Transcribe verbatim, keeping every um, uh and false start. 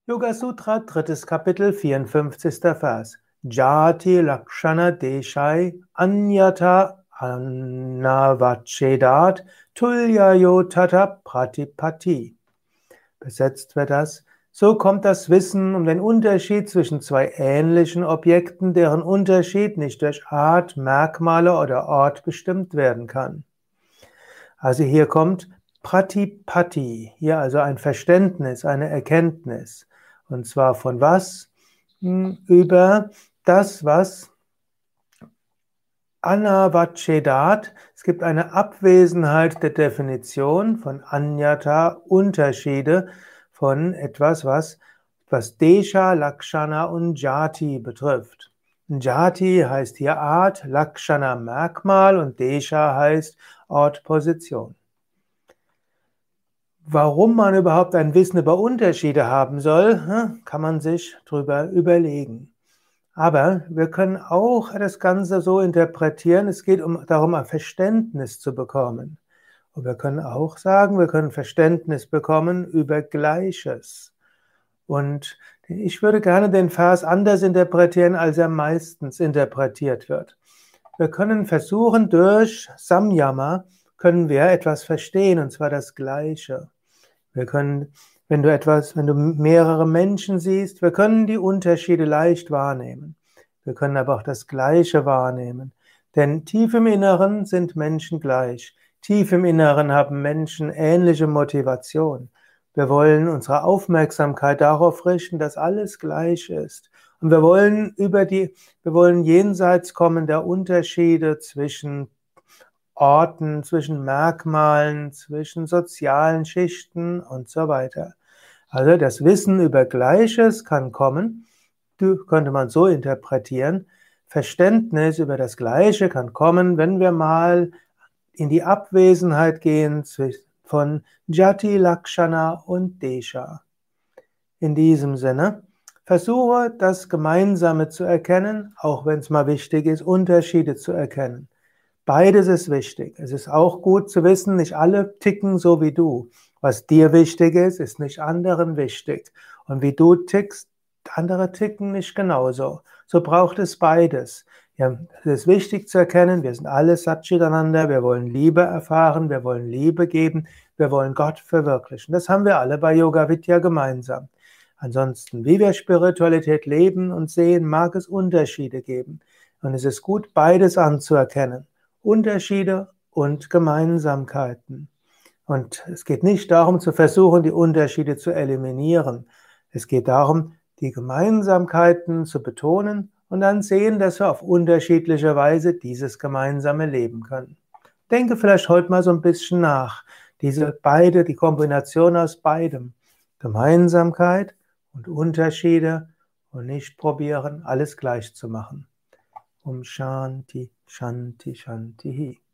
Yoga Sutra, drittes Kapitel, vierundfünfzigster Vers. Jati Lakshana Deshai Anyata Anavachedat Tulyayo Tata Pratipatti. Besetzt wird das: So kommt das Wissen um den Unterschied zwischen zwei ähnlichen Objekten, deren Unterschied nicht durch Art, Merkmale oder Ort bestimmt werden kann. Also hier kommt Pratipatti, hier also ein Verständnis, eine Erkenntnis. Und zwar von was? Hm, Über das, was Anavachedat, es gibt eine Abwesenheit der Definition von Anyata, Unterschiede von etwas, was, was Desha, Lakshana und Jati betrifft. Jati heißt hier Art, Lakshana Merkmal und Desha heißt Ort, Position. Warum man überhaupt ein Wissen über Unterschiede haben soll, kann man sich drüber überlegen. Aber wir können auch das Ganze so interpretieren, es geht um, darum, ein Verständnis zu bekommen. Und wir können auch sagen, wir können Verständnis bekommen über Gleiches. Und ich würde gerne den Vers anders interpretieren, als er meistens interpretiert wird. Wir können versuchen, durch Samyama können wir etwas verstehen, und zwar das Gleiche. Wir können, wenn du etwas, wenn du mehrere Menschen siehst, wir können die Unterschiede leicht wahrnehmen. Wir können aber auch das Gleiche wahrnehmen. Denn tief im Inneren sind Menschen gleich. Tief im Inneren haben Menschen ähnliche Motivation. Wir wollen unsere Aufmerksamkeit darauf richten, dass alles gleich ist. Und wir wollen über die, wir wollen jenseits kommen der Unterschiede zwischen Orten, zwischen Merkmalen, zwischen sozialen Schichten und so weiter. Also das Wissen über Gleiches kann kommen, könnte man so interpretieren. Verständnis über das Gleiche kann kommen, wenn wir mal in die Abwesenheit gehen von Jati, Lakshana und Desha. In diesem Sinne, versuche das Gemeinsame zu erkennen, auch wenn es mal wichtig ist, Unterschiede zu erkennen. Beides ist wichtig. Es ist auch gut zu wissen, nicht alle ticken so wie du. Was dir wichtig ist, ist nicht anderen wichtig. Und wie du tickst, andere ticken nicht genauso. So braucht es beides. Ja, es ist wichtig zu erkennen, wir sind alle Satchitananda, wir wollen Liebe erfahren, wir wollen Liebe geben, wir wollen Gott verwirklichen. Das haben wir alle bei Yoga Vidya gemeinsam. Ansonsten, wie wir Spiritualität leben und sehen, mag es Unterschiede geben. Und es ist gut, beides anzuerkennen. Unterschiede und Gemeinsamkeiten. Und es geht nicht darum zu versuchen, die Unterschiede zu eliminieren. Es geht darum, die Gemeinsamkeiten zu betonen und dann sehen, dass wir auf unterschiedliche Weise dieses gemeinsame Leben können. Denke vielleicht heute mal so ein bisschen nach. Diese beide, die Kombination aus beidem. Gemeinsamkeit und Unterschiede und nicht probieren, alles gleich zu machen. Om Shanti, Shanti, Shanti.